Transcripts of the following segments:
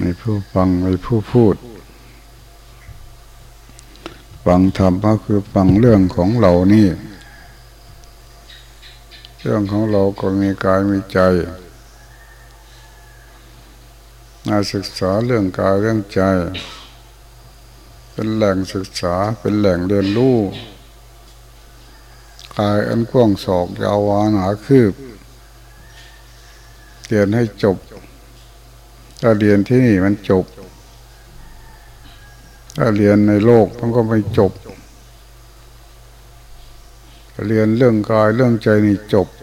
มีผู้ฟังมีผู้พูดฟังธรรมก็คือฟังเรื่องของเรานี่เรื่องของเราก็มีกายมีใจมาศึกษาเรื่องกายเรื่องใจเป็นแหล่งศึกษาเป็นแหล่งเรียนรู้กายอันกว้างศอกยาววาหนาคืบเรียนให้จบถ้าเรียนที่นี่มันจบถ้าเรียนในโลกมันก็ไม่จบเรียนเรื่องกายเรื่องใจนี่จบ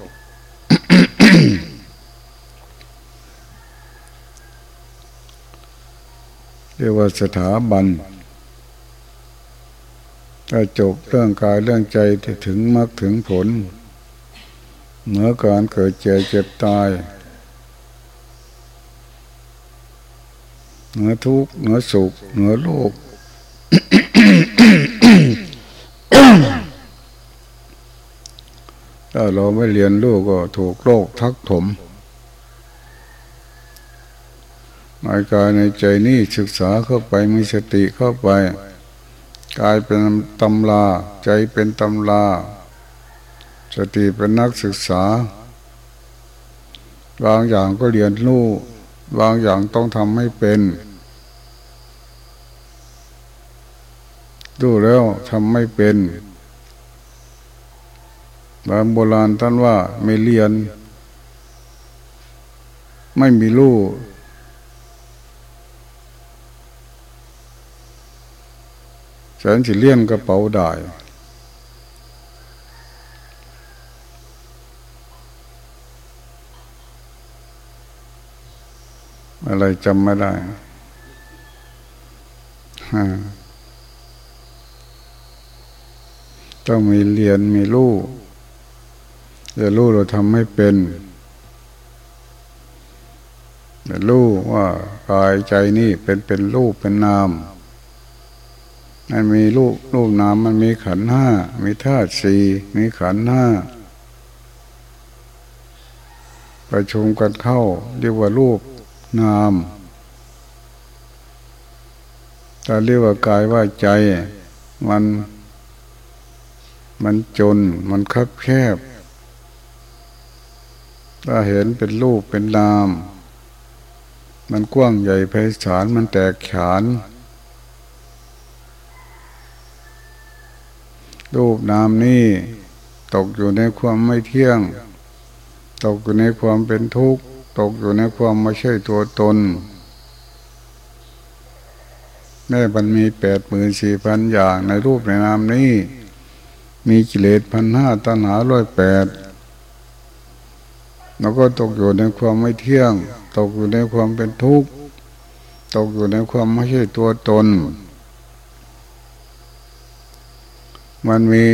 เรียกว่าสถาบันถ้าจบเรื่องกายเรื่องใจถึงมรรคถึงผลเหนือการเกิดเจ็บเจ็บตายเหนือทุกข์เหนือสุขเหนือโลก ถ้าเราไม่เรียนรู้ก็ถูกโลกทักถมในกายในใจนี่ศึกษาเข้าไปมีสติเข้าไปกายเป็นตำราใจเป็นตำราสติเป็นนักศึกษาบางอย่างก็เรียนรู้บางอย่างต้องทำให้เป็นดูแล้วทำไม่เป็นบางโบราณท่านว่าไม่เรียนไม่มีรู้ฉันสิเลี่ยนกระเป๋าได้อะไรจำไม่ได้ต้องมีเรียนมีรู้จะรู้เราทำให้เป็นจะรู้ว่ากายใจนี่เป็นรูปเป็นนามมันมีรูปนามมันมีขันธ์ห้ามีธาตุสี่มีขันธ์ห้าประชุมกันเข้าเรียกว่ารูปนามแต่เรียกว่ากายว่าใจมันจนมันคับแคบถ้าเห็นเป็นรูปเป็นนามมันกว้างใหญ่ไพศาลมันแตกฉานรูปนามนี้ตกอยู่ในความไม่เที่ยงตกอยู่ในความเป็นทุกข์ตกอยู่ในความไม่ใช่ตัวตนแม้มันมี84,000อย่างในรูปในนามนี้มีกิเลส1,500ตัณหา108แล้วก็ตกอยู่ในความไม่เที่ยงตกอยู่ในความเป็นทุกข์ตกอยู่ในความไม่ใช่ตัวตนมันมี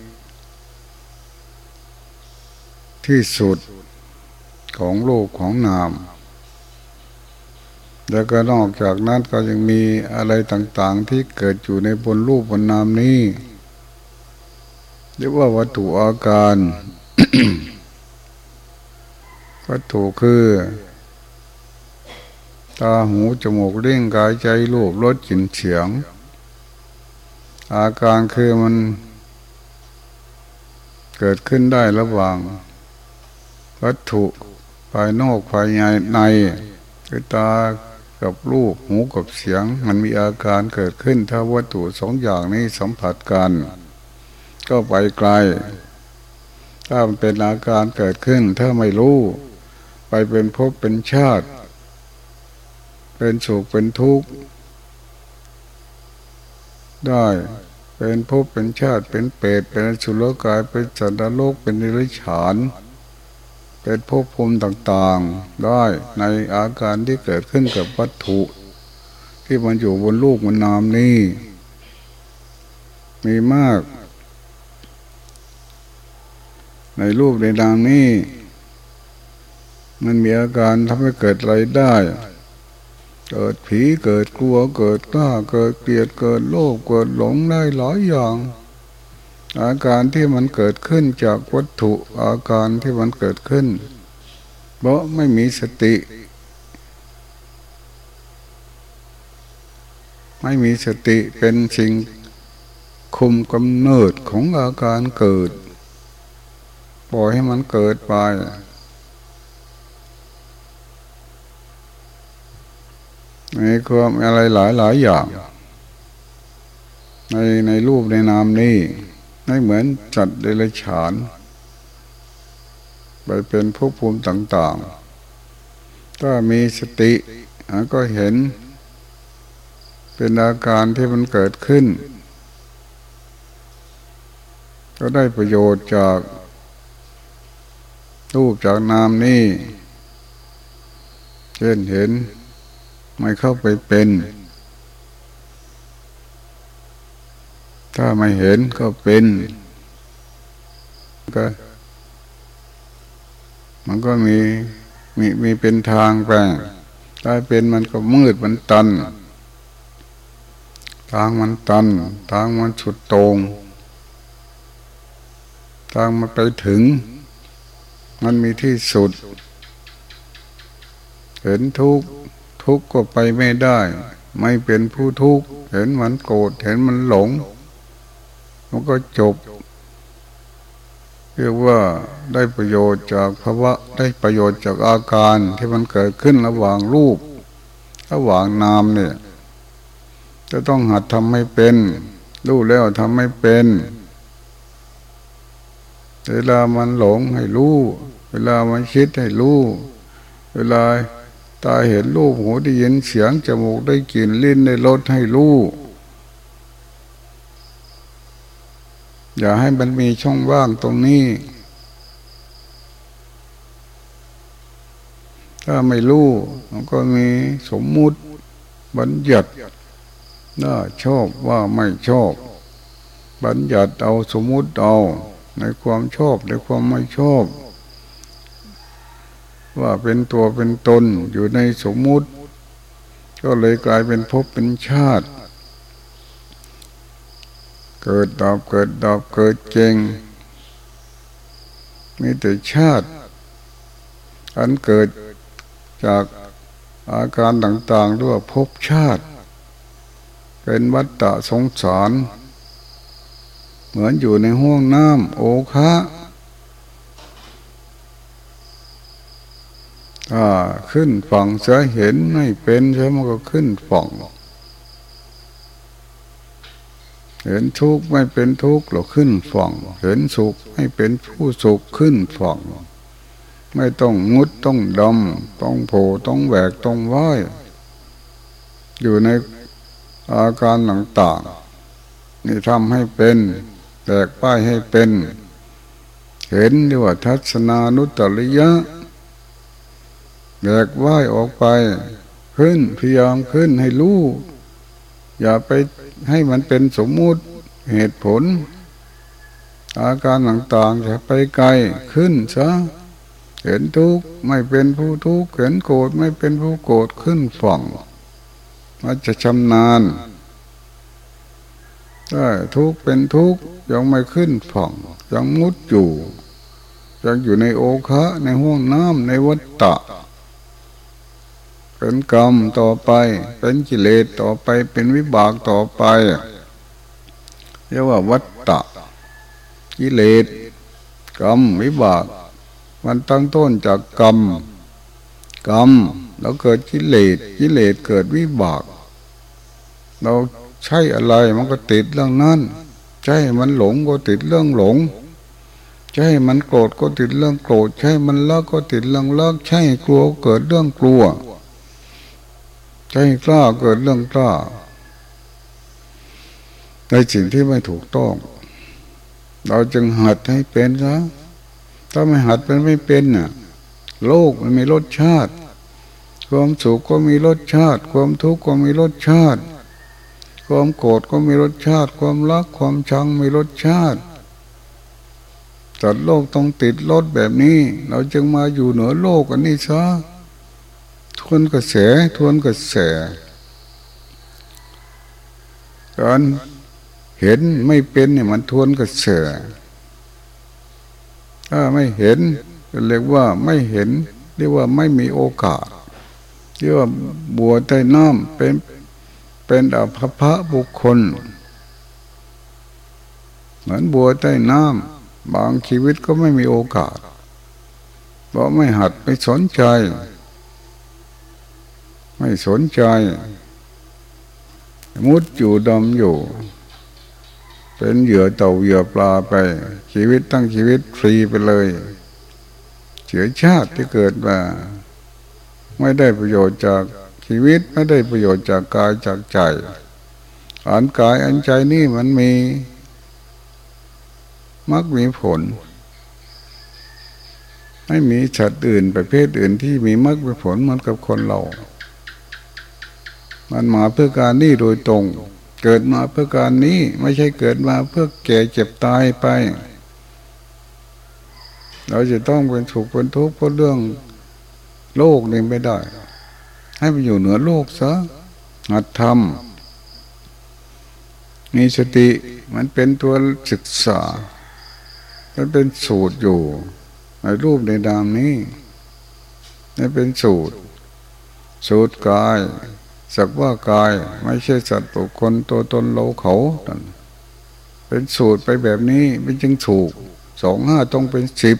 ที่สุดของโลกของนามแล้วก็นอกจากนั้นก็ยังมีอะไรต่างๆที่เกิดอยู่ในบนรูปบนนามนี้เรียกว่าวัตถุอาการ วัตถุคือตาหูจมูกลิ้นกายใจรูปรสกลิ่นเสียงอาการคือมันเกิดขึ้นได้ระหว่างวัตถุภายนอกภายในคือตากับรูปหูกับเสียงมันมีอาการเกิดขึ้นถ้าวัตถุสองอย่างนี้สัมผัสกันก็ไปไกลถ้ามันเป็นอาการเกิดขึ้นถ้าไม่รู้ไปเป็นภพเป็นชาติเป็นสุขเป็นทุกข์ได้เป็นภพเป็นชาติเป็นเปรตเป็นอสุรกายเป็นสัตว์นรกเป็นนิริฉานเป็นภพภูมิต่างๆได้ในอาการที่เกิดขึ้นกับวัตถุที่มันอยู่บนรูปบนนามนี้มีมากในรูปในนามนี้มันมีอาการทำให้เกิดอะไรได้เกิดผีเกิดกลัวเกิดกล้าเกิดเกลียดเกิดโลภเกิดหลงได้หลายอย่างอาการที่มันเกิดขึ้นจากวัตถุอาการที่มันเกิดขึ้นเพราะไม่มีสติไม่มีสติเป็นสิ่งคุมกำเนิดของอาการเกิดปล่อยให้มันเกิดไปในความอะไรหลายอย่างในรูปในนามนี้ไม่เหมือนจัดเดรัจฉานไปเป็นภพภูมิต่างๆถ้ามีสติก็เห็นเป็นอาการที่มันเกิดขึ้นก็ได้ประโยชน์จากรูปจากนามนี้เช่นเห็นไม่เข้าไปเป็นถ้าไม่เห็นก็เป็นก็มันก็มีเป็นทางไปถ้าเป็นมันก็มืดมันตันทางมันตันทางมันสุดโต่งทางมันไปถึงมันมีที่สุดเห็นทุกข์ก็ไปไม่ได้ไม่เป็นผู้ทุกข์เห็นมันโกรธเห็นมันหลงมันก็จบเรียกว่าได้ประโยชน์จากภาวะได้ประโยชน์จากอาการที่มันเกิดขึ้นระหว่างรูประหว่างนามเนี่ยจะต้องหัดทำให้เป็นรู้แล้วทำให้เป็นเวลามันหลงให้รู้เวลามันคิดให้รู้เวลาตาเห็นรูปหูได้ยินเสียงจมูกได้กลิ่นลิ้นได้รสให้รู้อย่าให้มันมีช่องว่างตรงนี้ถ้าไม่รู้มันก็มีสมมุติบัญญัติน่าชอบว่าไม่ชอบบัญญัติเอาสมมุติเอาในความชอบในความไม่ชอบว่าเป็นตัวเป็นตนอยู่ในสมมุติก็เลยกลายเป็นภพเป็นชาติเกิดดับเกิดดับเกิดเจงมีแต่ชาติอันเกิดจากอาการต่างๆด้วยภพชาติเป็นวัฏฏะสงสารเหมือนอยู่ในห้วงน้ำโอคะขึ้นฝั่งเสียเห็นไม่เป็นเสียมันก็ขึ้นฝั่งเห็นทุกข์ไม่เป็นทุกข์เราขึ้นฝั่งเห็นสุขไม่เป็นผู้สุขขึ้นฝั่งไม่ต้องงุดต้องดำต้องโผล่ต้องแหวกต้องว่ายอยู่ในอาการต่างๆนี่ทำให้เป็นแตกป้ายให้เป็นเห็นดีว่าทัศนานุตตริยะแบกว่ายออกไปขึ้นพยายามขึ้นให้รู้อย่าไปให้มันเป็นสมมุติเหตุผลอาการต่างๆจะไปไกลขึ้นซะเห็นทุกข์ไม่เป็นผู้ทุกข์เห็นโกรธไม่เป็นผู้โกรธขึ้นฝั่งมันจะชำนาญได้ทุกข์เป็นทุกข์ยังไม่ขึ้นฝั่งยังมุดอยู่ยังอยู่ในโอคะในห้วงน้ำในวัฏฏะเป็นกรรมต่อไปเป็นกิเลสต่อไปเป็นวิบากต่อไปเรียกว่าวัฏฏะกิเลสกรรมวิบากมันตั้งต้นจากกรรมแล้วเกิดกิเลสเกิดวิบากเราใช่อะไรมันก็ติดเรื่องนั้นใช่มันหลงก็ติดเรื่องหลงใช่มันโกรธก็ติดเรื่องโกรธใช่มันเลิกก็ติดเรื่องเลิกใช่กลัวเกิดเรื่องกลัวใช่กล้าเกิดเรื่องกล้าในสิ่งที่ไม่ถูกต้องเราจึงหัดให้เป็นซะถ้าไม่หัดเป็นไม่เป็นน่ะโลกมันมีรสชาติความสุขก็มีรสชาติความทุกข์ก็มีรสชาติความโกรธก็มีรสชาติความรักความชังมีรสชาติสัตว์โลกต้องติดรสแบบนี้เราจึงมาอยู่เหนือโลกอันนี้ซะทวนกระแสการเห็นไม่เป็นเนี่ยมันทวนกระแสถ้าไม่เห็นเรียกว่าไม่เห็นเรียกว่าไม่มีโอกาสเรียกว่าบัวใต้น้ำเป็นเป็นอภพะบุคคลเหมือนบัวใต้น้ำบางชีวิตก็ไม่มีโอกาสเพราะไม่หัดไม่สนใจมุดอยู่ดำอยู่เป็นเหยื่อเต่าเหยื่อปลาไปชีวิตตั้งชีวิตฟรีไปเลยเชื้อชาติที่เกิดมาไม่ได้ประโยชน์จากชีวิตไม่ได้ประโยชน์จากกายจากใจอันกายอันใจนี่มันมีมักมีผลไม่มีสัตว์อื่นประเภทอื่นที่มีมรรคมีผลเหมือนกับคนเรามันมาเพื่อการนี้โดยตรงเกิดมาเพื่อการนี้ไม่ใช่เกิดมาเพื่อแก่เจ็บตายไปเราจะต้องเป็นสุขเป็นทุกข์เพราะเรื่องโลกนี่ไม่ได้ให้ไปอยู่เหนือโลกซะหัดทำมีสติมันเป็นตัวศึกษามันเป็นสูตรอยู่ในรูปในนามนี้นี่เป็นสูตรกายสักว่ากายไม่ใช่สัตว์บุคคลตัวตนเราเขาเป็นสูตรไปแบบนี้เป็นจึงถูก25ต้องเป็น10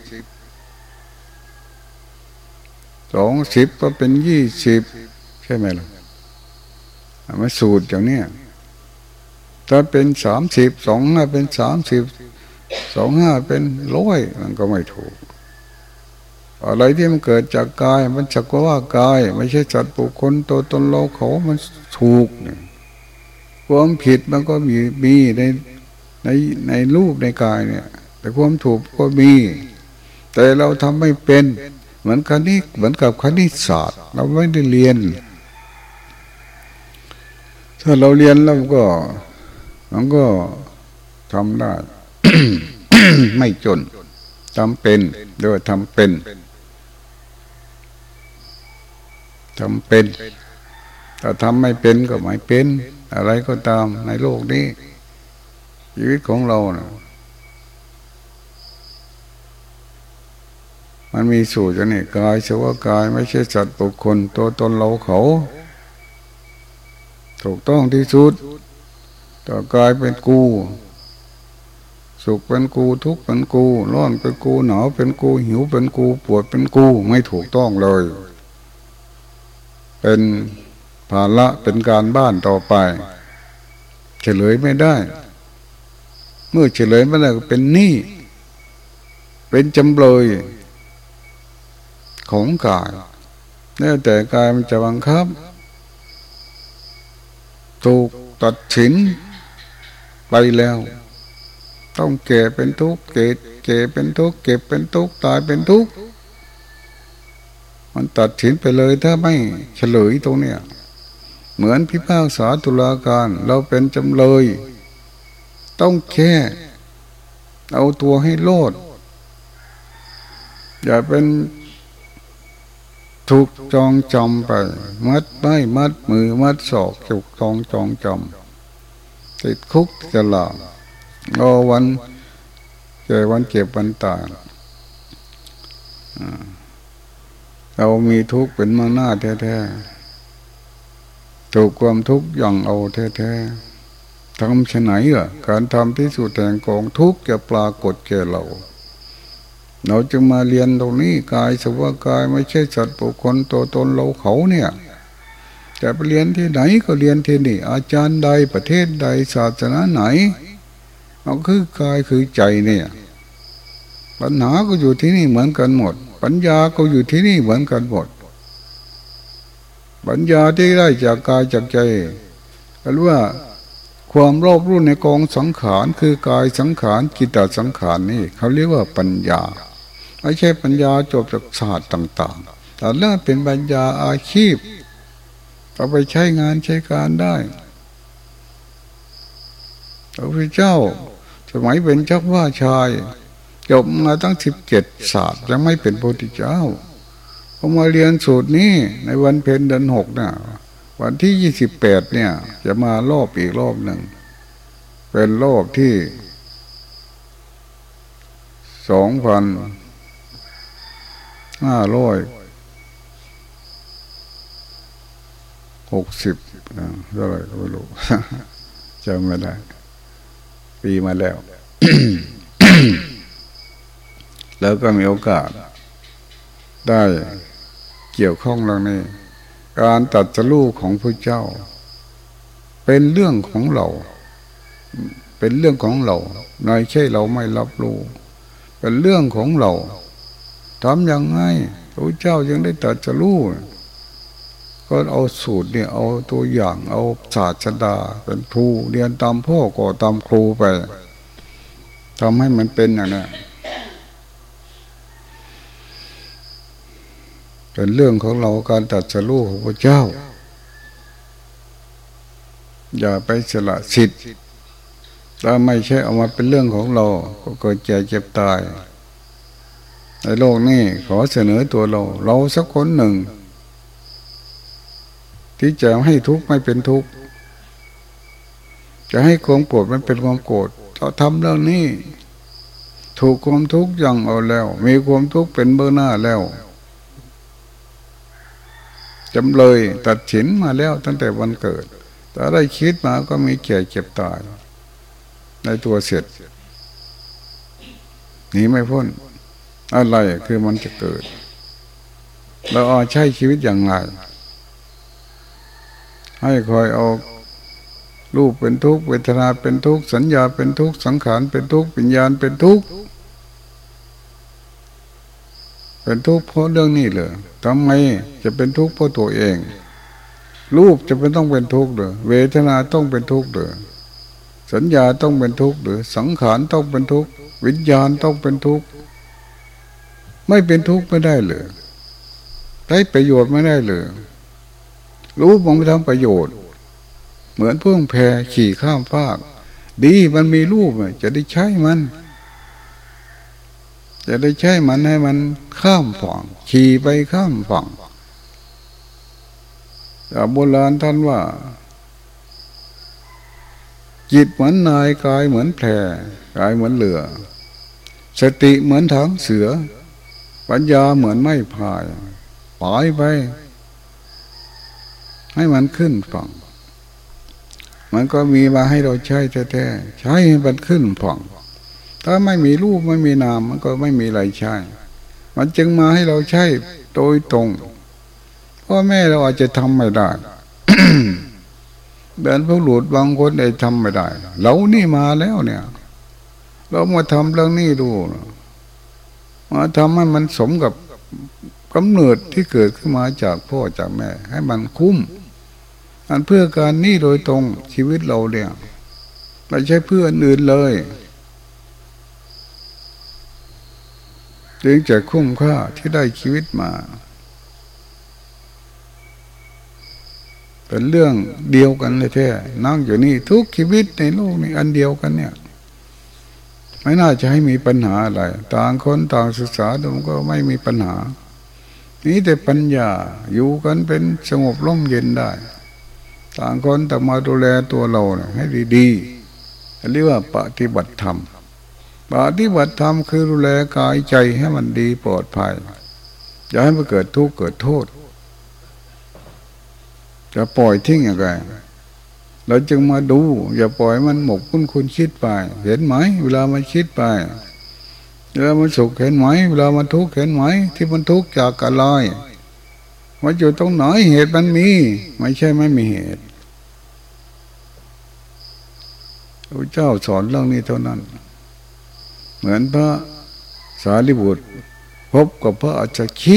20ก็เป็น20ใช่ไหมล่ะมาสูตรอย่างนี้ถ้าเป็น30 25เป็น30 25เป็น100มันก็ไม่ถูกอะไรที่มันเกิดจากกายมันสักว่ากายไม่ใช่สัตว์บุคคลตัวตนเราเขามันถูกเนี่ยความผิดมันก็มีในรูปในกายเนี่ยแต่ความถูกก็มีแต่เราทำไม่เป็นเหมือนกับคณิตศาสตร์เราไม่ได้เรียนถ้าเราเรียนแล้วก็มันก็ทำได้ ไม่จนทำเป็นโดยทำเป็นถ้าทำไม่เป็นก็ไม่เป็นอะไรก็ตามในโลกนี้ชีวิตของเรานะมันมีสูตรอย่างนี้กายเสว่ากายไม่ใช่สัตว์บุคคลตัวตนเราเขาถูกต้องที่สุดต่อกายเป็นกูสุขเป็นกูทุกข์เป็นกูร้อนเป็นกูหนาวเป็นกูหิวเป็นกูปวดเป็นกูไม่ถูกต้องเลยเป็นภาระเป็นการบ้านต่อไปเฉลยไม่ได้เมื่อเฉลยไม่ได้ก็เป็นหนี้เป็นจำเลยของกายแล้วแต่กายมันจะบังคับถูกตัดสินไปแล้วต้องแก่เป็นทุกข์เก่เป็นทุกข์เก็บเป็นทุกข์ตายเป็นทุกข์มันตัดสินไปเลยถ้าไม่เฉลยตรงเนี้ยเหมือนพิพากษาตุลาการเราเป็นจำเลยต้องแค่เอาตัวให้รอดอย่าเป็นถูกจองจำไปมัดไม้มัดมือมัดศอกถูกจองจำติดคุกตลอดรอวันเจ็บวันตายเรามีทุกข์เป็นมาหน้าแท้ๆถูกความทุกข์ย่องเอาแท้ๆทำเช่นไหนการทำที่สุดแห่งกองทุกข์จะปรากฏแก่เราจึงมาเรียนตรงนี้กายสภาวะกายไม่ใช่สัตว์บุคคลตัวตนเราเขาเนี่ยจะไปเรียนที่ไหนก็เรียนที่นี่อาจารย์ใดประเทศใดศาสนาไหนเอาคือกายคือใจเนี่ยปัญหาก็อยู่ที่นี่เหมือนกันหมดปัญญาก็อยู่ที่นี่เหมือนกันหมดปัญญาที่ได้จากกายจากใจก็รู้ว่าความรอบรู้ในกองสังขารคือกายสังขารจิตสังขารนี่เขาเรียกว่าปัญญาไม่ใช่ปัญญาจบจากศาสตร์ต่างๆแต่เรื่องเป็นปัญญาอาชีพเอาไปใช้งานใช้การได้พระพุทธเจ้าสมัยเป็นเจ้าว่าชายจบมาตั้ง17 ศาสตร์ยังไม่เป็นพระพุทธเจ้าพอมาเรียนสูตรนี้ในวันเพ็ญเดือน6นะวันที่28เนี่ยจะมารอบอีกรอบหนึ่งเป็นรอบที่2,500 60เท่าไหร่ก็ไม่รู้จำไม่ได้ปีมาแล้ว แล้วก็มีโอกาสได้เกี่ยวข้องเรื่องนี้การตรัสรู้ของพระเจ้าเป็นเรื่องของเราเป็นเรื่องของเราไม่ใช่เราไม่รับรู้เป็นเรื่องของเราทำยังไงพระเจ้ายังได้ตรัสรู้ก็เอาสูตรเนี่ยเอาตัวอย่างเอาศาสดาเป็นครูเรียนตามพ่อก็ตามครูไปทำให้มันเป็นอย่างนั้นเป็นเรื่องของเราการตรัสรู้ของพระเจ้าอย่าไปสละสิทธิ์ถ้าไม่ใช่เอามาเป็นเรื่องของเราก็เกิดแก่เจ็บตายในโลกนี้ขอเสนอตัวเราสักคนหนึ่งที่จะให้ทุกข์ไม่เป็นทุกข์จะให้ความโกรธมันเป็นความโกรธเราทำเรื่องนี้ถูกความทุกข์ยังเอาแล้วมีความทุกข์เป็นเบื้องหน้าแล้วจำเลยตัดสินมาแล้วตั้งแต่วันเกิดแต่ได้คิดมาก็มีแก่เจ็บตายในตัวเสร็จหนีไม่พ้นอะไรคือมันจะเกิดเราเอาใช้ชีวิตอย่างไรให้คอยเอารูปเป็นทุกข์เวทนาเป็นทุกข์สัญญาเป็นทุกข์สังขารเป็นทุกข์วิญญาณเป็นทุกข์เป็นทุกข์เพราะเรื่องนี้เลยทำไมจะเป็นทุกข์เพราะตัวเองรูปจะเป็นต้องเป็นทุกข์หรือเวทนาต้องเป็นทุกข์หรือสัญญาต้องเป็นทุกข์หรือสังขารต้องเป็นทุกข์วิญญาณต้องเป็นทุกข์ไม่เป็นทุกข์ไม่ได้เลยได้ประโยชน์ไม่ได้เลยรูปมันไม่ทำประโยชน์เหมือนพวกแพขี่ข้ามฟากดีมันมีรูปจะได้ใช้มันจะได้ใช้มันให้มันข้ามฝั่งขี่ไปข้ามฝั่งแต่โบราณท่านว่าจิตเหมือนนายกายเหมือนแพกายเหมือนเรือสติเหมือนถังเสือปัญญาเหมือนไม้พายปล่อยไปให้มันขึ้นฝั่งมันก็มีมาให้เราใช้แท้ๆใช้ให้มันขึ้นฝั่งถ้าไม่มีรูปไม่มีนามมันก็ไม่มีอะไรใช้มันจึงมาให้เราใช้โดยตรงพ่อแม่เราอาจจะทำไม่ได้ เดินผู้หลุดบางคนได้ทำไม่ได้เรานี่มาแล้วเนี่ยเรามาทำเรื่องนี้ดูมาทำให้มันสมกับกำเนิดที่เกิดขึ้นมาจากพ่อจากแม่ให้มันคุ้มอันเพื่อการนี่โดยตรงชีวิตเราเนี่ยไม่ใช่เพื่ออื่นเลยจึงจะคุ้มค่าที่ได้ชีวิตมาเป็นเรื่องเดียวกันเลยแท้นั่งอยู่นี่ทุกชีวิตในโลกนี้อันเดียวกันเนี่ยไม่น่าจะให้มีปัญหาอะไรต่างคนต่างศึกษาดูก็ไม่มีปัญหานี่แต่ปัญญาอยู่กันเป็นสงบร่มเย็นได้ต่างคนแต่มาดูแลตัวเราให้ดีๆเรียกว่าปฏิบัติธรรมปฏิบัติธรรมคือดูแลกายใจให้มันดีปลอดภัยอย่าให้มันเกิดทุกข์เกิดโทษจะปล่อยทิ้งอย่างไรเราจึงมาดูอย่าปล่อยมันหมกมุ่นคุณคิดไปเห็นไหมเวลามันคิดไปเวลามันสุขเห็นไหมเวลามันทุกข์เห็นไหมที่มันทุกข์จากอะไรมันอยู่ตรงไหนเหตุมันมีไม่ใช่ไม่มีเหตุพระเจ้าสอนเรื่องนี้เท่านั้นเหมือนพระสารีบุตรพบกับพระอัจฉริ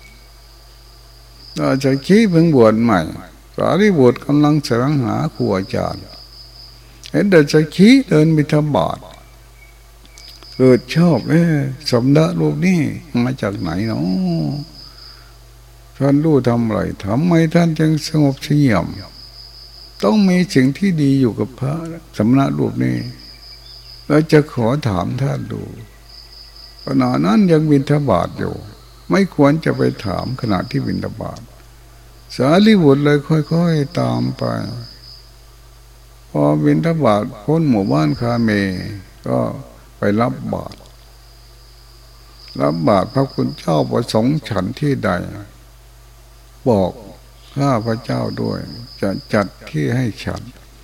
อาจารย์เพิ่งบวชใหม่สารีบุตรกำลังแสวงหาครูอาจารย์เห็นอาจารย์เดินบิณฑบาตเกิดชอบสมณะรูปนี้มาจากไหนเนาะท่านรู้ทำอะไรทำไมท่านจึงสงบเฉียบต้องมีสิ่งที่ดีอยู่กับพระสมณะรูปนี้เราจะขอถามท่านดูขณะนั้นยังบิณฑบาตอยู่ไม่ควรจะไปถามขณะที่บิณฑบาตสารีบุตรเลยค่อยๆตามไปพอบิณฑบาตพ้นหมู่บ้านคาเมก็ไปรับบาตรพระคุณเจ้าประสงค์ฉันที่ใดบอกข้าพระเจ้าด้วยจะจัดที่ให้ฉัน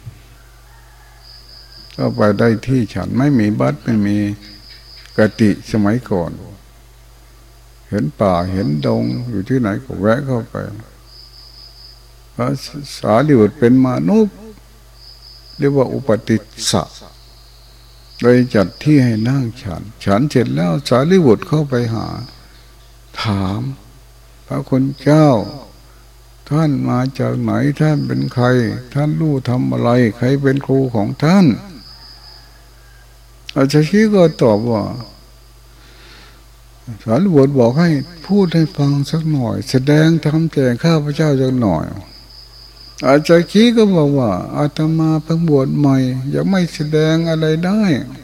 ก็ไปได้ที่ฉันไม่มีบัตรไม่มีกติสมัยก่อนเห็นป่าเห็นดงอยู่ที่ไหนก็แวะเข้าไปพระสารีบุตรเป็นมนุษย์เรียกว่าอุปติสสะเลยจัดที่ให้นั่งฉันเสร็จแล้วสารีบุตรเข้าไปหาถามพระคุณเจ้าท่านมาจากไหนท่านเป็นใครท่านรู้ทำอะไรใครเป็นครูของท่านอาจารย์ชี้ก็ตอบว่าสารีบุตรบอกให้พูดให้ฟังสักหน่อยแสดงธรรมแก่ข้าพเจ้าสักหน่อยอาจารย์ชี้ก็บอกว่าอาตมาเพิ่งบวชใหม่ยังไม่แสดงอะไรได้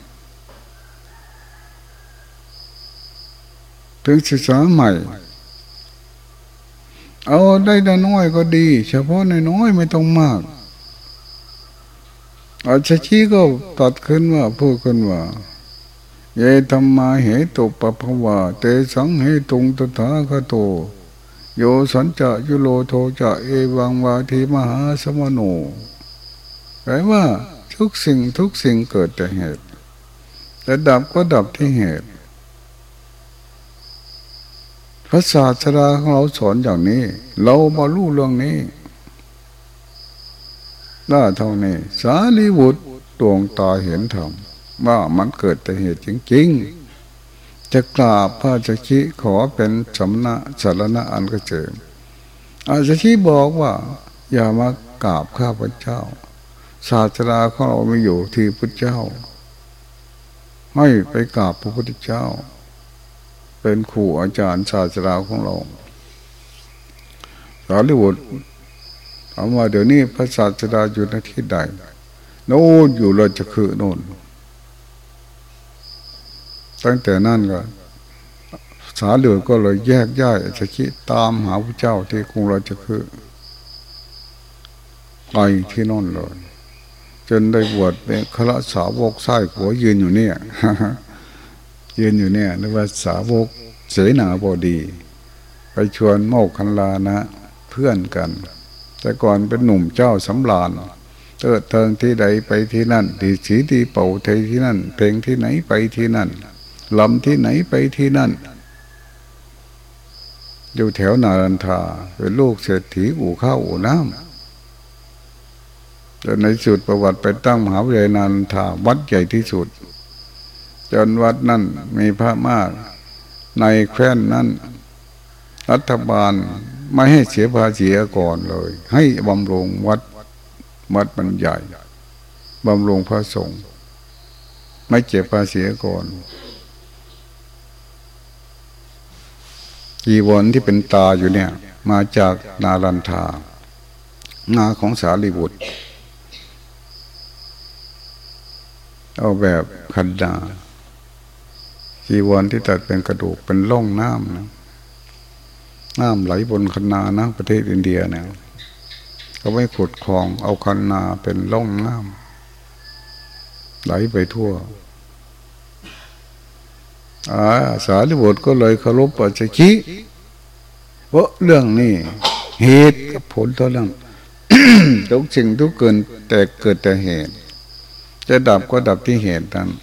ถึงศึกษาใหม่เอาได้น้อยก็ดีเฉพาะน้อยไม่ต้องมากอาจารย์ชี้ก็ตัดขึ้นว่าพูดขึ้นว่าเยธัมมาเหตุปะภวะเตสังเหตุงตถาคโตโยสัญจะยุโรโทจะเอวังวาทีมหาสมโนแปลว่าทุกสิ่งเกิดแต่เหตุแต่ดับก็ดับที่เหตุพระศาสดาของเราสอนอย่างนี้เรามารู้เรื่องนี้ได้เท่านี้สารีบุตรดวงตาเห็นธรรมว่ามันเกิดแต่เหตุจริงๆจะกราบพระจักขิขอเป็นสารณะอันกระเจิมอาจักขิบอกว่าอย่ามากราบข้าพเจ้าศาสดาของเราไม่อยู่ที่พุทธเจ้าให้ไปกราบพระพุทธเจ้าเป็นครูอาจารย์ศาสดาของเราสารีบุตรถามว่าเดี๋ยวนี้พระศาสดาอยู่ในที่ใดโน่นอยู่ราชคฤห์โน่นตั้งแต่นั้นก็สารีบุตรก็เลยแยกย้ายอาจารย์ตามหาพระเจ้าที่กรุงราชคฤห์ไปที่โน่นเลยจนได้บวชเป็นฆราวาสกซ้ายขวายืนอยู่เนี่ยยืนอยู่เนี่ยเรียกว่าสาวกเสนาบดีไปชวนโมกขันลานะเพื่อนกันแต่ก่อนเป็นหนุ่มเจ้าสำราญเติดเทิงที่ใดไปที่นั่นดีสีดีเป่าเทที่นั่นเพลงที่ไหนไปที่นั่นลำที่ไหนไปที่นั่นอยู่แถวนารันทาเป็นลูกเศรษฐีอู่ข้าวอู่น้ำจนในสุดประวัติไปตั้งมหาวิทยาลัยนารันทาวัดใหญ่ที่สุดจนวัดนั้นมีพระมากในแคว้นนั้นรัฐบาลไม่ให้เสียภาษีก่อนเลยให้บำรุงวัดมันใหญ่บำรุงพระสงฆ์ไม่เก็บภาษีก่อนจีวรที่เป็นตาอยู่เนี่ยมาจากนารันทานาของสารีบุตรเอาแบบขันดาจีวรที่ตัดเป็นกระดูกเป็นร่องน้ำนะน้ำไหลบนคันนานะประเทศอินเดียเนี่ยเขาไม่ขุดคลองเอาคันนาเป็นร่องน้ำไหลไปทั่วสารีบุตรก็เลยเคารพอาจารย์เพราะเรื่องนี้เหตุกับผลเท่านั้น ทุกสิ่งทุกแต่เกิดแต่เหตุจะดับก็ดับที่เหตุนั้น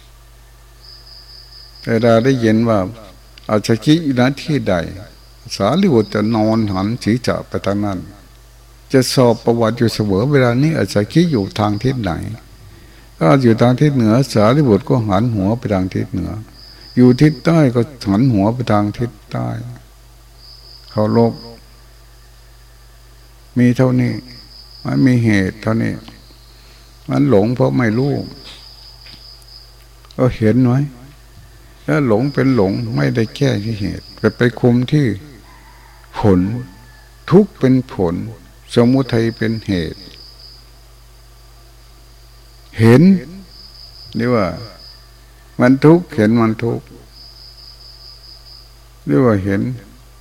แต่เราได้ยินว่าอาจารย์อยู่ณที่ใดสารีบุตรจะนอนหันศีรษะไปทางนั้นจะสอบประวัติอยู่เสมอเวลานี้อาจารย์อยู่ทางทิศไหนถ้าอยู่ทางทิศเหนือสารีบุตรก็หันหัวไปทางทิศเหนืออยู่ทิศใต้ก็หันหัวไปทางทิศใต้เคารพมีเท่านี้มันมีเหตุเท่านี้มันหลงเพราะไม่รู้ก็เห็นไว้แล้วหลงเป็นหลงไม่ได้แก้ที่เหตุไปคุมที่ผลทุกข์เป็นผลสมุทัยเป็นเหตุเห็นนี่ว่ามันทุกข์เห็นมันทุกข์เรียกว่าเห็น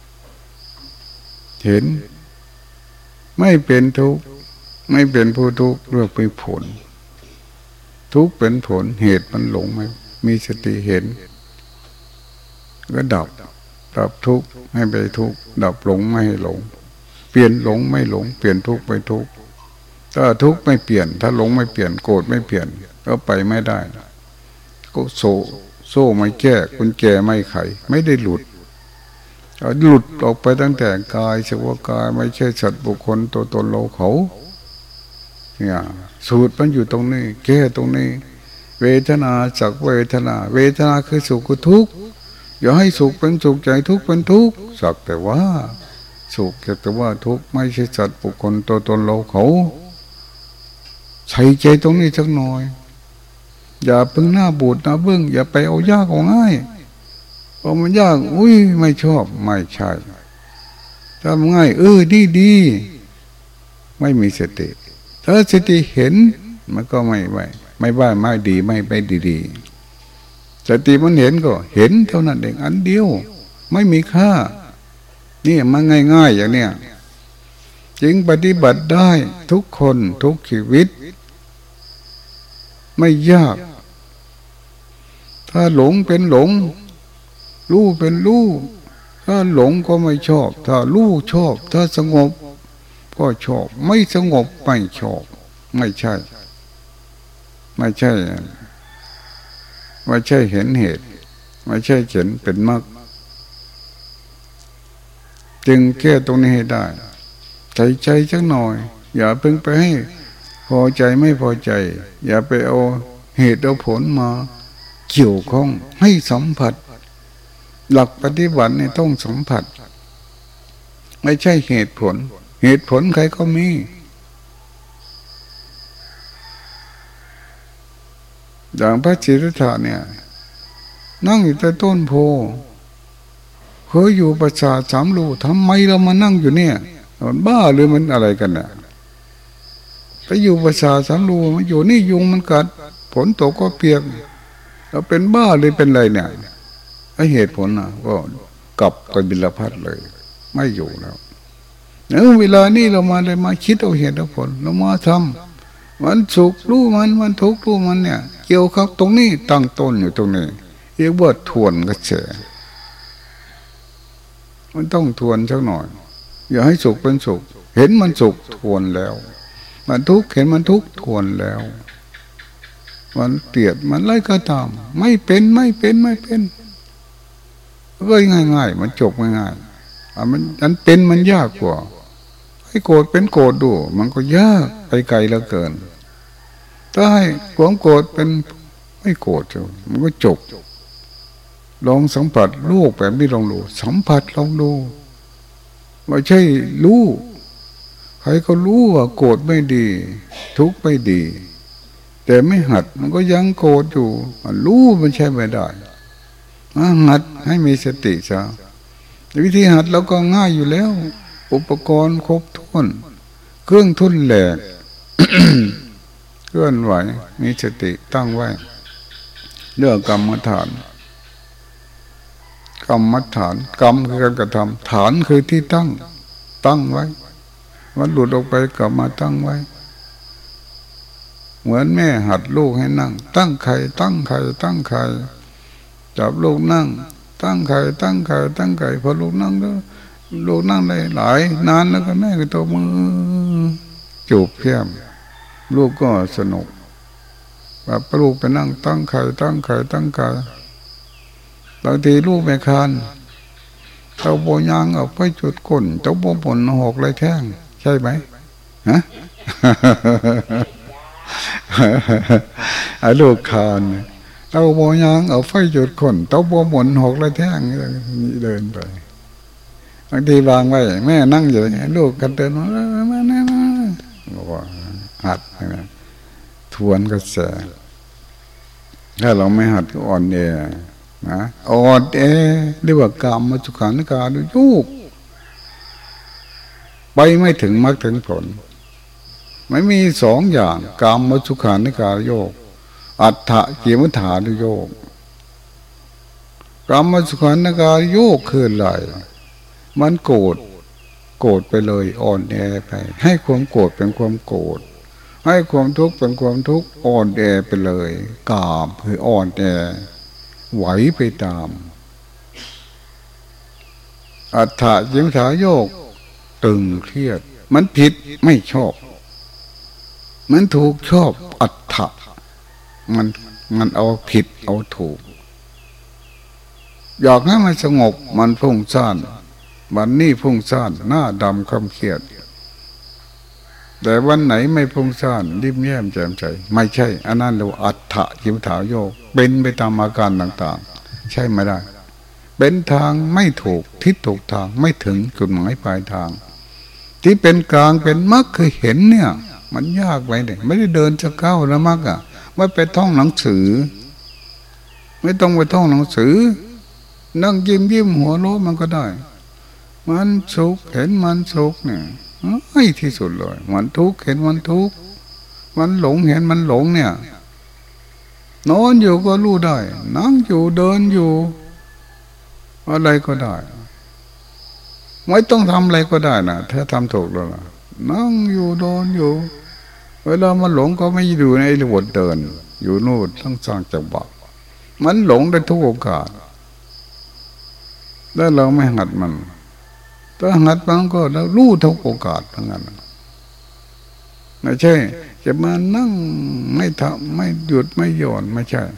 ไม่เป็นทุกข์ไม่เป็นผู้ทุกข์เรียกเป็นผลทุกข์เป็นผลเหตุมันหลงไหมมีสติเห็นก็ดับทุกข์ให้ไปทุกข์ดับหลงไม่ให้หลงเปลี่ยนหลงไม่หลงเปลี่ยนทุกข์ไม่ทุกข์ถ้าทุกข์ไม่เปลี่ยนถ้าหลงไม่เปลี่ยนโกรธไม่เปลี่ยนก็ไปไม่ได้ก็โซ่ไม่แก้กุญแจไม่ไขไม่ได้หลุดออกไปตั้งแต่กายเฉพาะกายไม่ใช่สัตว์บุคคลตัวตนเราเขาเนี่ยสูตรมันอยู่ตรงนี้แก้ตรงนี้เวทนาจากเวทนาคือสุขคือทุกข์อย่าให้สุขเป็นสุขใจทุกข์เป็นทุกข์สักแต่ว่าสุขแต่ว่าทุกข์ไม่ใช่สัตว์บุคคลตัวตนเราเขาใส่ใจตรงนี้สักหน่อยอย่าเพิ่งหน้าบูดหน้าเบื้องอย่าไปเอายากเอาง่ายพอมันยากอุ้ยไม่ชอบไม่ใช่ถ้ามันง่ายดีไม่มีสติถ้าสติเห็นมันก็ไม่บ้าไม่ดีไม่ดีสติมันเห็นก็เห็นเท่านั้นเองอันเดียวไม่มีค่านี่มันง่ายๆอย่างเนี้ยจึงปฏิบัติได้ทุกคนทุกชีวิตไม่ยากถ้าหลงเป็นหลงรู้เป็นรู้ถ้าหลงก็ไม่ชอบถ้ารู้ชอบถ้าสงบก็ชอบไม่สงบไม่ชอบไม่ใช่เห็นเหตุไม่ใช่เห็นเป็นมรรคจึงแก้ตรงนี้ให้ได้ใจสักหน่อยอย่าเพิ่งไปให้พอใจไม่พอใจอย่าไปเอาเหตุเอาผลมาเกี่ยวข้องให้สัมผัสหลักปฏิบัติเนี่ยต้องสัมผัสไม่ใช่เหตุผลใครก็มีอย่างพระจิตถะเนี่ยนั่งอยู่ใต้ต้นโพเคยอยู่ประสาทสามรูทำไมเรามานั่งอยู่เนี่ยมันบ้าหรือมันอะไรกันเนี่ยไปอยู่ประสาทสามรูมันอยู่นี่ยุงมันกัดฝนตกก็เปียกเราเป็นบ้าหรือเป็นอะไรเนี่ยไอ้เหตุผลนะก็กลับไปบิลพัทเลยไม่อยู่แล้วเวลานี้เรามาคิดเอาเหตุเอาผลเรามาทำมันสุขรู้มันทุกข์รู้มันเนี่ยเกี่ยวกับตรงนี้ตั้งต้นอยู่ตรงนี้เรียกว่าทวนกระแสมันต้องทวนสักหน่อยอย่าให้สุขเป็นสุขเห็นมันสุขทวนแล้วมันทุกข์เห็นมันทุกข์ทวนแล้วมันเกลียดมันไล่ก็ตามไม่เป็นก็ง่ายมันจบง่ายมันเป็นมันยากกว่าให้โกรธเป็นโกรธดูมันก็ยากไปไกลเหลือเกินถ้าให้ความโกรธเป็นไม่โกรธมันก็จบลองสัมผัสลูกแบบนี้ลองดูสัมผัสลองดูไม่ใช่รู้ใครก็รู้ว่าโกรธไม่ดีทุกข์ไม่ดีแต่ไม่หัดมันก็ยังโกรธอยู่รู้มันใช่ไม่ได้หัดให้มีสติซะวิธีหัดเราก็ง่ายอยู่แล้วอุปกรณ์ครบถ้วนเครื่องทุ่นแหลก เคลื่อนไหวมีสติตั้งไว้เรื่องกรรมฐานกรรมคือการกระทำฐานคือที่ตั้งไว้มันหลุดออกไปกลับมาตั้งไว้เหมือนแม่หัดลูกให้นั่งตั้งไข่จับลูกนั่งตั้งไข่พอลูกนั่งได้หลายนานแล้วก็แม่ก็ตัวมือจูบแก้มลูกก็สนุกแบบลูกไปนั่งตั้งไข่บางทีลูกไม่คานเต้าโบยางเอาไปจุดก้นเต้าโบผลหอกไรแท่งใช่ไหมฮะ ลูกคานเต้าโบยางเอาไฟจุดก้นเต้าโบผลหอกไรแท่งเดินไปบางทีวางไว้แม่นั่งอยู่ลูกกันเดินมาบอกว่าหัดทวนกระแสถ้าเราไม่หัดก็อ่อนแอนะอ่อนแอเรียกว่ากามมาสุขานิการดูยุกไปไม่ถึงมรรคถึงผลไม่มีสองอย่างกามมาสุขานิการโยกอัฏฐกิมุถานุโยกกามมาสุขานิการโยกคืออะไรมันโกรธไปเลยอ่อนแอไปให้ความโกรธเป็นความโกรธให้ความทุกข์เป็นความทุกข์อ่อนแอไปเลยกามคืออ่อนแอไหวไปตามอัฏฐะยิมถาโยกตึงเครียดมันผิดไม่ชอบมันถูกชอบอัตถะมันเอาผิดเอาถูกอยากให้มันสงบมันพุ่งซ่านวันนี้พุ่งซ่านหน้าดำคำเครียดแต่วันไหนไม่พุ่งซ่านยิ้มแย้มแจ่มใสไม่ใช่อันนั้นเราอัตถะจิมถาโยกเป็นไปตามอาการต่างๆใช่ไม่ได้เป็นทางไม่ถูกทิศถูกทางไม่ถึงจุดหมายปลายทางที่เป็นกลางเป็นมรรคคือเห็นเนี่ยมันยากไปเลยไม่ได้เดินจะก้าวแล้วมรรคอ่ะไม่ไปท่องหนังสือไม่ต้องไปท่องหนังสือนั่งยิ้มหัวโลมันก็ได้มันสุขเห็นมันสุขเนี่ยให้ที่สุดเลยมันทุกข์เห็นมันทุกข์มันหลงเห็นมันหลงเนี่ยนอนอยู่ก็รู้ได้นั่งอยู่เดินอยู่อะไรก็ได้ไม่ต้องทำอะไรก็ได้นะถ้าทำถูกแล้วนะนั่งอยู่นอนอยู่เวลามันหลงก็ไม่อยู่ในระบบเดินอยู่นู่นต้องสร้างจังหวะมันหลงได้ทุกโอกาสแล้วเราไม่หัดมันถ้าหัดมันก็เรารู้ทุกโอกาสทั้งนั้นไม่ใช่จะมานั่งไม่ทำไม่หยุดไม่หย่อนไม่ใช่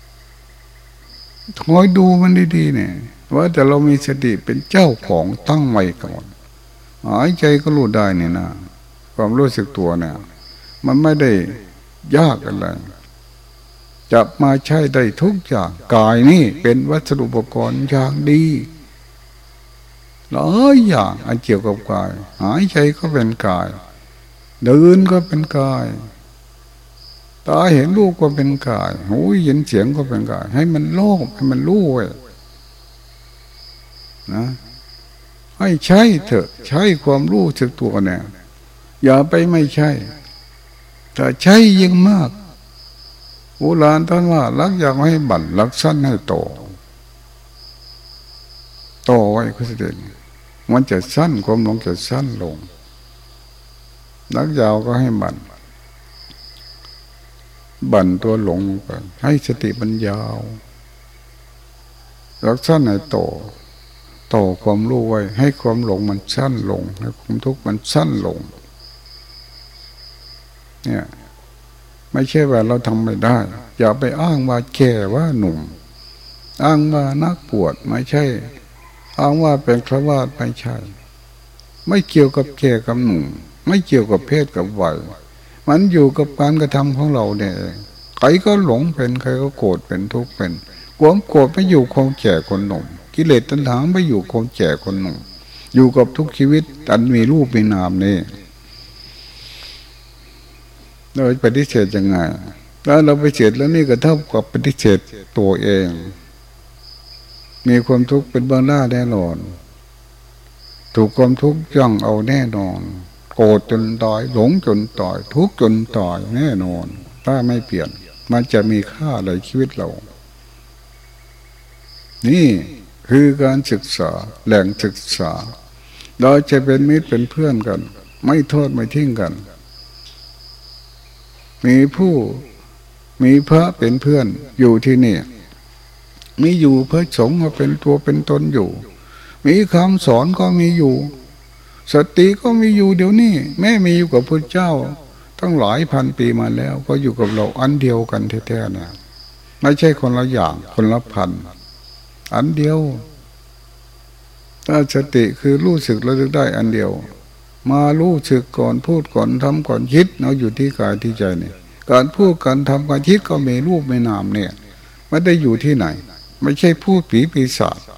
คอยดูมันดีๆเนี่ยว่าแต่เรามีสติเป็นเจ้าของตั้งไว้ก่อนหายใจก็รู้ได้เนี่ยนะความรู้สึกตัวเนี่ยมันไม่ได้ยากอะไรจะมาใช้ได้ทุกอย่างกายนี่เป็นวัสดุอุปกรณ์อย่างดีหลายอย่างอันเกี่ยวกับกายหายใจก็เป็นกายเดินก็เป็นกายตาเห็นรูปก็เป็นกายหูยินเสียงก็เป็นกายให้มันโล่งให้มันรู้ไว้นะให้ใช้เถอะใช้ความรู้สึกตัวเนี่ยอย่าไปไม่ใช่ถ้าใช้ยิ่งมากโบราณท่านว่ารักอยากให้บั่นรักสั้นให้โตไว้ก็แสดงมันจะสั้นความหลงจะสั้นลงรักยาวก็ให้บั่นตัวหลงไปให้สติมันยาวรักสั้นให้โตความรู้ไว้ให้ความหลงมันสั้นลงให้ความทุกข์มันสั้นลงเนี่ยไม่ใช่ว่าเราทำไม่ได้อย่าไปอ้างว่าแก่ว่าหนุ่มอ้างว่านักบวชไม่ใช่อ้างว่าเป็นฆราวาสไม่ใช่ไม่เกี่ยวกับแก่กับหนุ่มไม่เกี่ยวกับเพศกับวัยมันอยู่กับการกระทำของเราเนี่ยใครก็หลงเป็นใครก็โกรธเป็นทุกข์เป็นความโกรธไม่อยู่ความแก่คนหนุ่มกิเลสตัณหาไม่อยู่ความแก่คนหนุ่มอยู่กับทุกชีวิตอันมีรูปมีนามนี่เราปฏิเสธยังไงแล้วเราไปเสธแล้วนี่ก็เท่ากับปฏิเสธตัวเองมีความทุกข์เป็นเบื้องหน้าแน่นอนถูกความทุกข์ย่องเอาแน่นอนโกรธจนตายหลงจนตายทุกข์จนตายแน่นอนถ้าไม่เปลี่ยนมันจะมีค่าในชีวิตเรานี่คือการศึกษาแหล่งศึกษาเราจะเป็นมิตรเป็นเพื่อนกันไม่โทษไม่ทิ้งกันมีพระเป็นเพื่อนอยู่ที่นี่มีอยู่พระสงฆ์ก็เป็นตัวเป็นตนอยู่มีคำสอนก็มีอยู่สติก็มีอยู่เดี๋ยวนี้แม่มีอยู่กับพระเจ้าตั้งหลายพันปีมาแล้วก็อยู่กับเราอันเดียวกันแท้ๆนะไม่ใช่คนละอย่างคนละพันอันเดียวถ้าสติคือรู้สึกระลึกได้อันเดียวมารู้สึกก่อนพูดก่อนทำก่อนคิดเอาอยู่ที่กายที่ใจเนี่ยการพูดการทำการคิดก็มีรูปมีนามเนี่ยไม่ได้อยู่ที่ไหนไม่ใช่พูดผีปีศาจ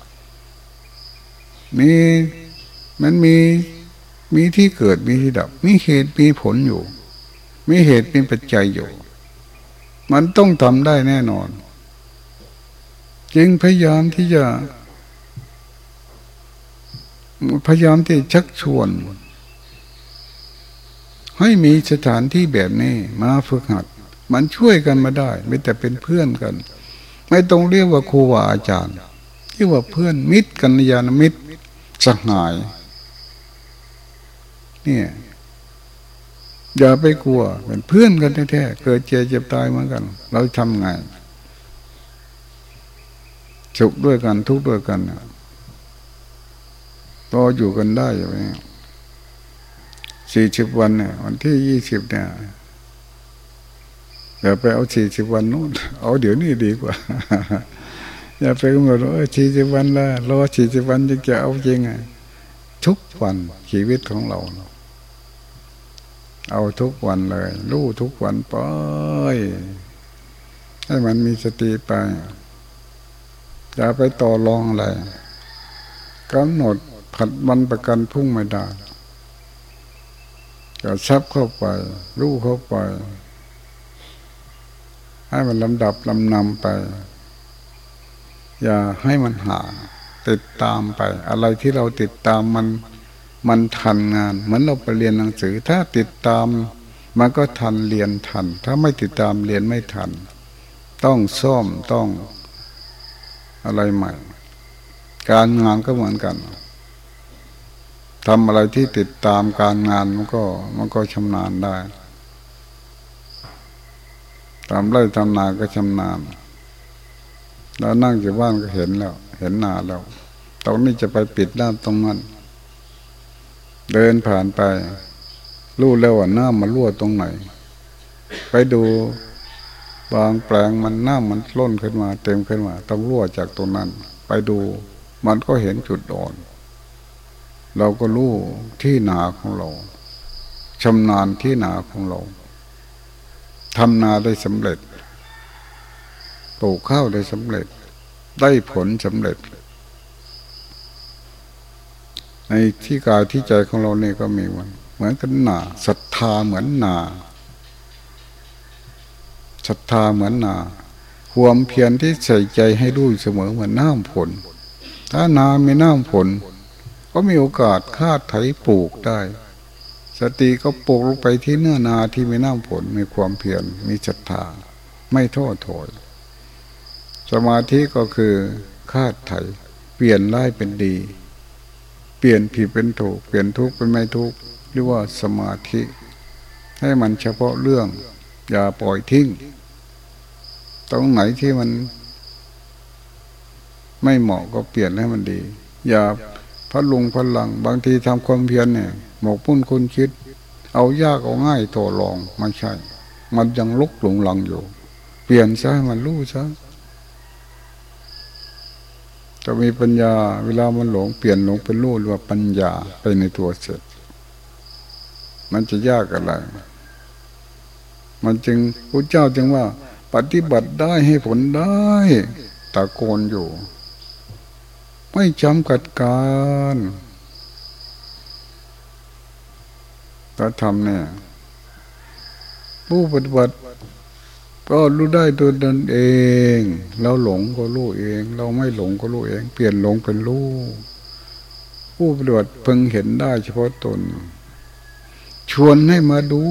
มันมีที่เกิดมีที่ดับมีเหตุมีผลอยู่มีเหตุมีปัจจัยอยู่มันต้องทำได้แน่นอนจึงพยายามที่ชักชวนให้มีสถานที่แบบนี้มาฝึกหัดมันช่วยกันมาได้ไม่แต่เป็นเพื่อนกันไม่ต้องเรียกว่าครูบาอาจารย์เรียกว่าเพื่อนมิตรกัลยาณมิตรสหายเนี่ยอย่าไปกลัวเป็นเพื่อนกันแท้ๆเกิดเจ็บเจ็บตายเหมือนกันเราทำไงสุขด้วยกันทุกข์ด้วยกันก็อยู่กันได้อย่างนี้ 40 วันเนี่ยวันที่20เนี่ยอย่าไปเอา40 วันนู้นเอาเดี๋ยวนี้ดีกว่า อย่าไปกำหนดว่า40 วันละรอ40 วันจึงจะเอาจริงอ่ะทุกวันชีวิตของเราเอาทุกวันเลยรู้ทุกวันไปให้มันมีสติไปอย่าไปต่อรองอะไรกำหนดผัดวันประกันพรุ่งไม่ได้ก็ซับเข้าไปรู้เข้าไปให้มันลำดับลำนำไปอย่าให้มันห่างติดตามไปอะไรที่เราติดตามมันทันงานเหมือนเราไปเรียนหนังสือถ้าติดตามมันก็ทันเรียนทันถ้าไม่ติดตามเรียนไม่ทันต้องซ่อมต้องอะไรใหม่การงานก็เหมือนกันทำอะไรที่ติดตามการงานมันก็ชำนาญได้ทำไร่ทำนาก็ชำนาญแล้วนั่งอยู่บ้านก็เห็นแล้วเห็นนาแล้วตรงนี้จะไปปิดน้ำตรงนั้นเดินผ่านไปรู้แล้วว่าน้ำมันรั่วตรงไหนไปดูบางแปลงมันน้ำมันล้นขึ้นมาเต็มขึ้นมาต้องรั่วจากตรงนั้นไปดูมันก็เห็นจุดอ่อนเราก็รู้ที่นาของเราชำนาญที่นาของเราทำนาได้สำเร็จปลูกข้าวได้สำเร็จได้ผลสำเร็จในที่กายที่ใจของเราเนี่ยก็มีวันเหมือนกันนาศรัทธาเหมือนนาศรัทธาเหมือนนาความเพียรที่ใส่ใจให้รู้เสมอเหมือนน้ำฝนถ้านาไม่น้ำฝนก็มีโอกาสคาดไถปลูกได้สติก็ปลูกลงไปที่เนื้อนาที่มีน้ำฝนมีความเพียรมีศรัทธาไม่ท้อถอยสมาธิก็คือคาดไถเปลี่ยนร้ายเป็นดีเปลี่ยนผิดเป็นถูกเปลี่ยนทุกข์เป็นไม่ทุกข์เรียกว่าสมาธิให้มันเฉพาะเรื่องอย่าปล่อยทิ้งตรงไหนที่มันไม่เหมาะก็เปลี่ยนให้มันดีอย่าพลังบางทีทำความเพียรเนี่ยหมกมุ่นคุณคิดเอายากเอาง่ายต่อรองไม่ใช่มันยังลุกหลงหลังอยู่เปลี่ยนซะให้มันรู้ซะจะมีปัญญาเวลามันหลงเปลี่ยนหลงเป็นรู้หรือว่าปัญญาไปในตัวเสร็จมันจะยากอะไรมันจึงพระเจ้าจึงว่าปฏิบัติได้ให้ผลได้ตะโกนอยู่ไม่จำกัดการถ้าทำเนี่ยผู้ปฏิบัติก็รู้ได้ตัวตนเองเราหลงก็รู้เองเราไม่หลงก็รู้เองเปลี่ยนหลงเป็นรู้ผู้ปฏิบัติเพิ่งเห็นได้เฉพาะตนชวนให้มาดู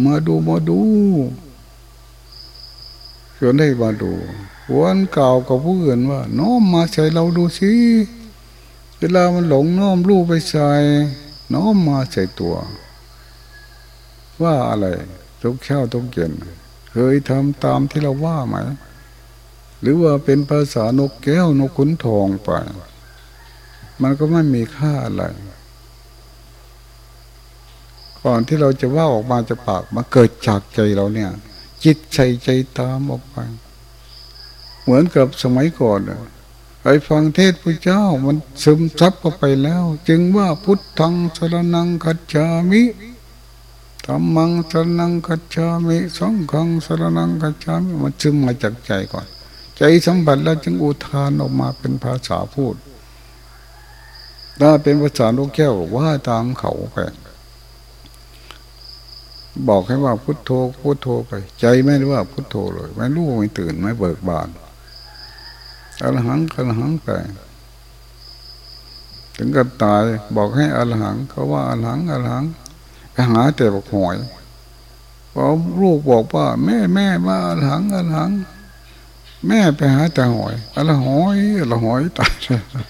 ชวนให้มาดูวนกล่าวกับผู้อื่นว่าน้อมมาใส่เราดูสิเวลามันหลงน้อมรู้ไปใส่น้อมมาใส่ตัวว่าอะไรทุกเช้าทุกเย็นเคยทำตามที่เราว่าไหมหรือว่าเป็นภาษานกแก้วนกขุนทองไปมันก็ไม่มีค่าอะไรก่อนที่เราจะว่าออกมาจะปากมาเกิดจากใจเราเนี่ยจิตใส่ใจตามออกไปเหมือนกับสมัยก่อนไปฟังเทศน์พระเจ้ามันซึมซับเข้าไปแล้วจึงว่าพุทธังสรณังคัจฉามิธัมมังสรณังคัจฉามิสังฆังสรณังคัจฉามิมันซึมมาจากใจก่อนใจสัมผัสแล้วจึงอุทานออกมาเป็นภาษาพูดถ้าเป็นภาษานกแก้วว่าตามเขาไปบอกให้ว่าพุทโธพุทโธไปใจไม่รู้ว่าพุทโธเลยไม่รู้ไม่ตื่นไม่เบิกบานอรหังไปถึงกับตายบอกให้อรหังเขาว่าอรหังไปหาแต่บอกหอยพอลูกบอกว่าแม่ว่าอรหังแม่ไปหาแต่หอยอรหอยตาย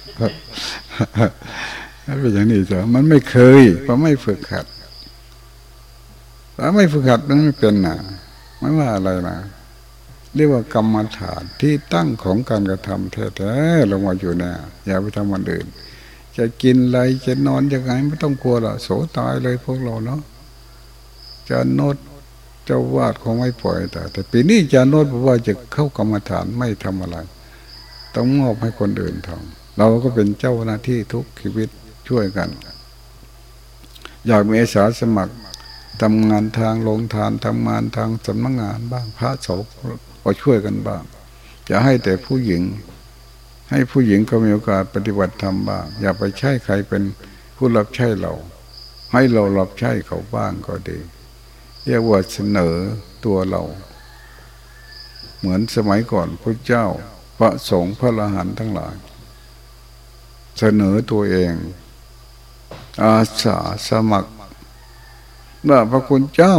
เป็นอย่างนี้จ้ะมันไม่เคยเพราะไม่ฝึกหัดถ้าไม่ฝึกหัดนั้นไม่เป็นนะไม่ว่าอะไรนะเรียกว่ากรรมฐานที่ตั้งของการกระทำแท้ๆลงมาอยู่เนี่ยอย่าไปทำวันอื่นจะกินอะไรจะนอนยังไงไม่ต้องกลัวหรอกโสตายเลยพวกเราเนาะจารย์โนดเจ้าวาดคงไม่ปล่อยแต่ปีนี้อาจารย์โนดบอกว่าจะเข้ากรรมฐานไม่ทำอะไรต้องมอบให้คนอื่นทำเราก็เป็นเจ้าหน้าที่ทุกชีวิตช่วยกันอยากมีอาสาสมัครทำงานทางโรงทานทำงานทางสำนักงานบ้างพระสงฆ์ก็ช่วยกันบ้างอย่าให้แต่ผู้หญิงให้ผู้หญิงก็มีโอกาสปฏิบัติธรรมบ้างอย่าไปใช้ใครเป็นผู้รับใช้เราให้เรารับใช้เขาบ้างก็ดีเรียกว่าเสนอตัวเราเหมือนสมัยก่อนพระเจ้าพระสงฆ์พระอรหันต์ทั้งหลายเสนอตัวเองอาสาสมัครว่าพระคุณเจ้า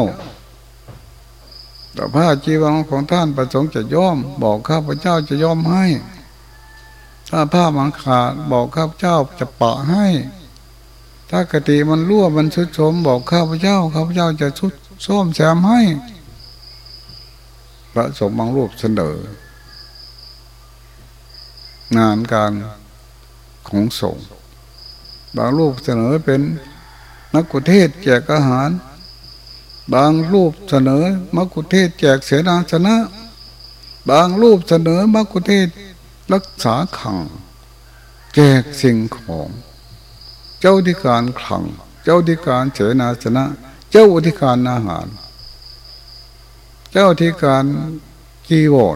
แต่ผ้าจีวรของท่านประสงค์จะย่อมบอกข้าพเจ้าจะย่อมให้ถ้าผ้ามันขาดบอกข้าพเจ้าจะปะให้ถ้ากติมันรั่วมันชุดโทรมบอกข้าพเจ้าจะชุดซ่อมแซมให้พระสงฆ์บางรูปเสนองานการของสงฆ์บางรูปเสนอเป็นนักกุเทศแจกอาหารบางรูปเสนอมักคุเทศแจกเสนาสนะบางรูปเสนอมักคุเทศรักษาขังแจกสิ่งของเจ้าธิการขังเจ้าธิการเสนาสนะเจ้าธิการอาหารเจ้าธิการจีวร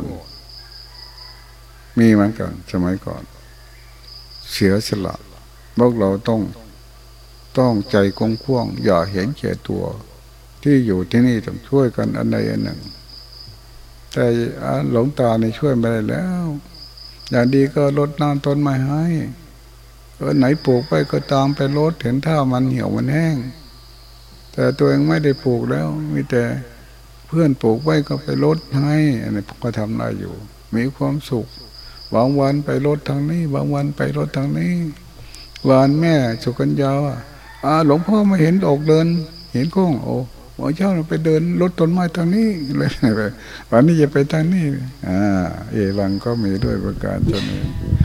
มีเหมือนกันสมัยก่อนเสียสละพวกเราต้องใจกว้างๆอย่าเห็นแก่ตัวที่อยู่ที่นี่ต้องช่วยกันอันใดอันหนึ่งแต่หลวงตาในช่วยไม่ได้แล้วอย่างดีก็รดน้ำต้นไม้ให้ไหนปลูกไปก็ตามไปรดเห็นถ้ามันเหี่ยวมันแห้งแต่ตัวเองไม่ได้ปลูกแล้วมีแต่เพื่อนปลูกไว้ก็ไปรดให้อันนี้ก็ทำได้อยู่มีความสุขบางวันไปรดทางนี้บางวันไปรดทางนี้วันแม่สุกัญญาหลวงพ่อมาเห็นออกเดินเห็นก้องโอ้หมอเจ้าไปเดินรถต้นไม้ทางนี้เลยวันนี้จะไปทางนี้เอวังก็มีด้วยประการชนี้